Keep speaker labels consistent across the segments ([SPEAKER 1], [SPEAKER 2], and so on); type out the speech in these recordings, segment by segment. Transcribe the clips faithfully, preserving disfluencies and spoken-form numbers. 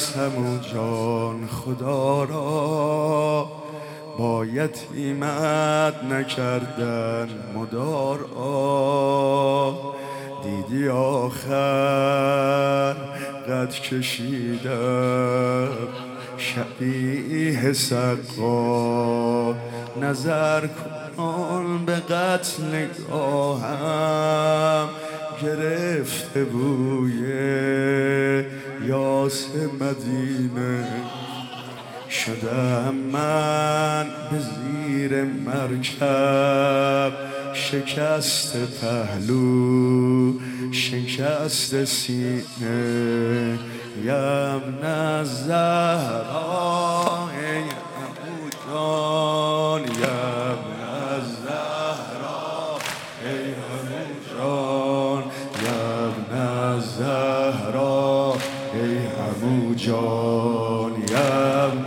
[SPEAKER 1] از همون جان خدا را با یتیمت نکردن مدارا. دیدی آخر قد کشیدم شبیه سقا. نظر کن به قتل نگاهم گرفته بوی یاس مدینه. شدم من به زیر مرکب شکست پهلو شکست سینه. یبن الزهرا ای عمو جان، یبن الزهرا ای عمو جان، یبن الزهرا ای عمو جان، یبن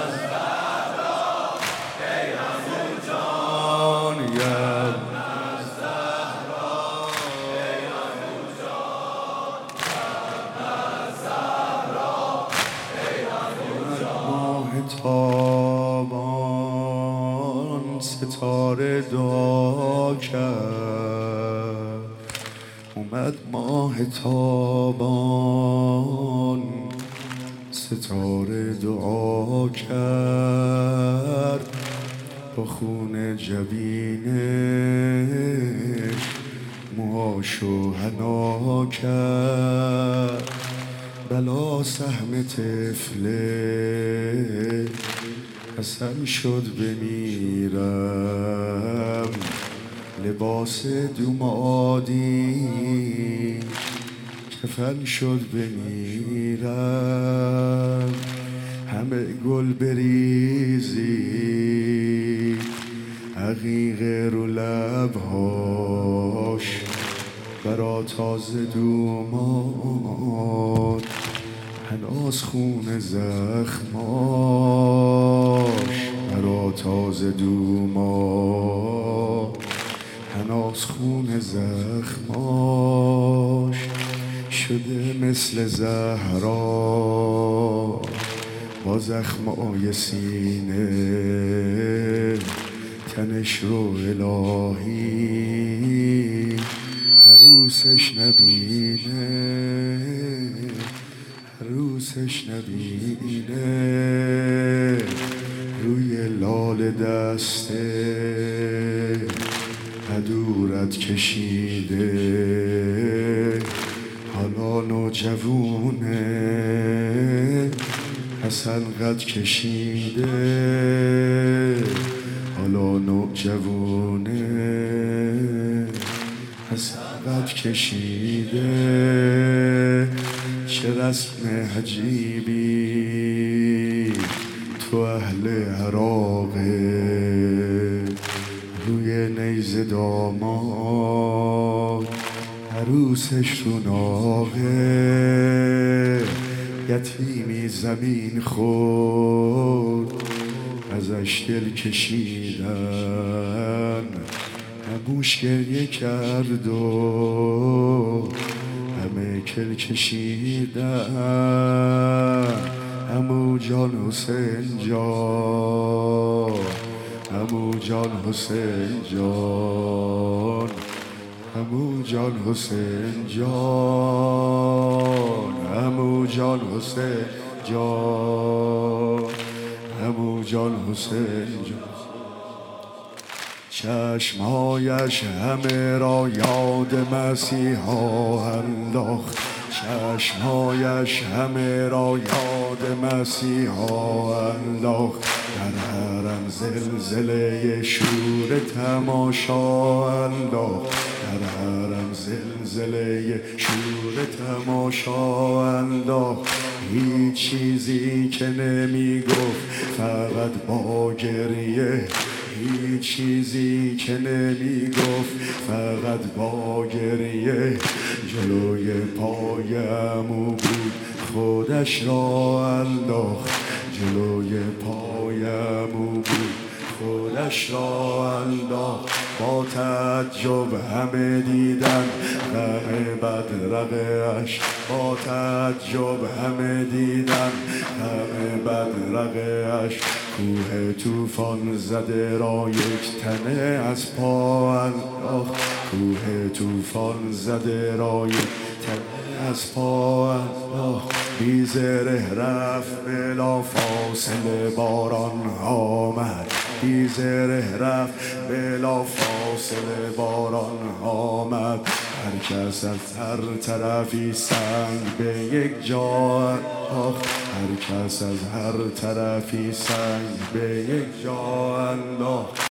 [SPEAKER 1] تابان ستاره دعا کرد. اومد ماه تابان ستاره دعا کرد. با خون جبینش موهاشو حنا کرد. بلا سهم طفله حسن شد بمیرم. لباس دومادی کفن شد بمیرم. همه گل بریزی عقیقه رو لبهاش برا تازه دوماد هناز خون زخماش. برا تازه دوماد هناز خون زخماش. شده مثل زهرا با زخمای سینه. تنش رو الهی عروسش نبینه، عروسش نبینه. روی لال دسته هدورت کشیده. حالا نوجوونه حسن قد کشیده. حالا نوجوونه حسن قد کشیده. چه رسم عجیبی تو اهل عراقه. روی نیزه داماد عروسش تو ناقه. یتیمی زمین خورد ازش دل کشیدن. عموش گریه کرد و همه کل کشیدن. عمو جان حسین جان، عمو جان حسین جان، عمو جان حسین جان، عمو جان حسین جان، عمو جان حسین جان. چشمهایش همه را یاد مسیحا انداخت. چشمهایش همه را یاد مسیحا انداخت. در حرم زلزله شور تماشا انداخت. در حرم زلزله شور تماشا انداخت. هیچ چیزی که نمی گفت فقط با گریه. هیچ چیزی که نمی گفت فقط با گریه. جلوی پای عمو بود خودش را انداخت. جلوی پای عمو بود خودش را انداخت. با تعجب همه دیدن غم بدرقه‌اش، با تعجب همه دیدن غم بدرقه‌اش. کوه طوفان زده را یک تنه از پا انداخت، کوه طوفان زده را یک تنه از پا انداخت. بی زره رفت بلا فاصله باران آمد، بی زره رفت بلا فاصله باران آمد. هر کس از هر طرفی سنگ به یک جا انداخت، هر کس از هر طرفی سنگ به یک جا انداخت.